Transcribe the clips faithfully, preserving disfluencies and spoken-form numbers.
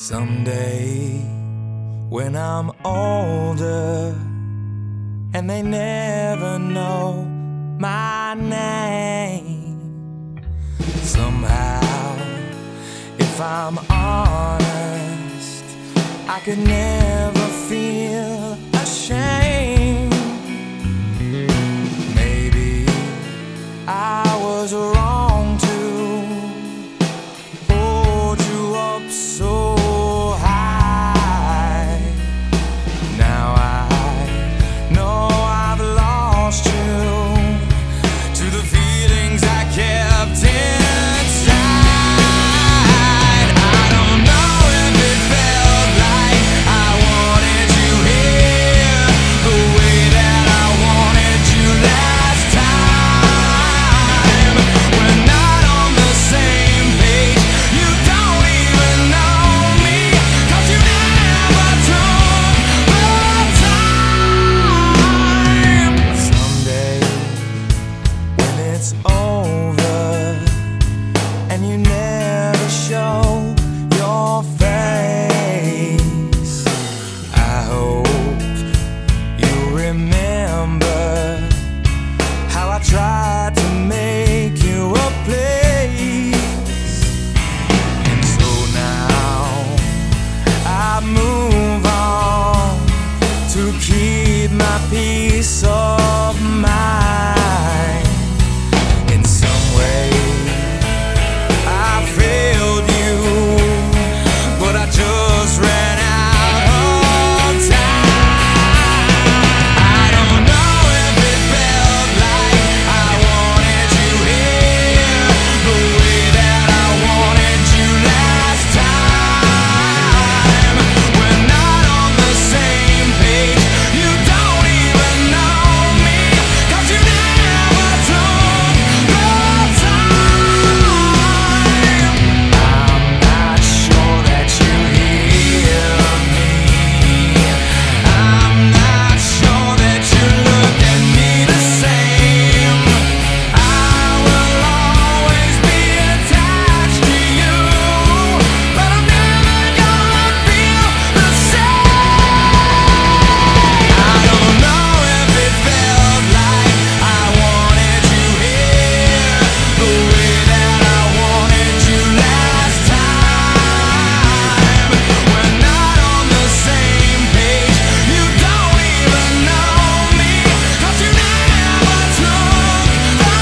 Someday, when I'm older and they never know my name, somehow, if I'm honest, I could never feel ashamed. Maybe I was wrong to hold you up so high. Now I know I've lost you to the feelings I kept inside. I don't know if it felt like I wanted you here the way that I wanted you last time. We're not on the same page. You don't even know me, 'cause you never took the time. Someday, when it's over and you never show your face, I hope you remember how I tried to make you a place. And so now I move on to keep my peace of mind. In some way I failed you, but I just ran out of time. I don't know if it felt like I wanted you here the way that I wanted you last time. We're not on the same page. You don't even know me, 'cause you never took the time. I'm not sure that you hear me. I'm not sure that you look at me the same. I will always be attached to you, but I'm never gonna feel the same. I don't know if it felt like I wanted you here the way that I wanted you last time. We're not on the same page. You don't even know me, 'cause you never took the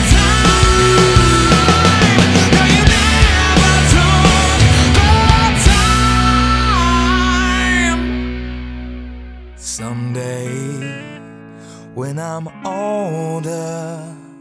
time. No, you never took the time. Someday, when I'm older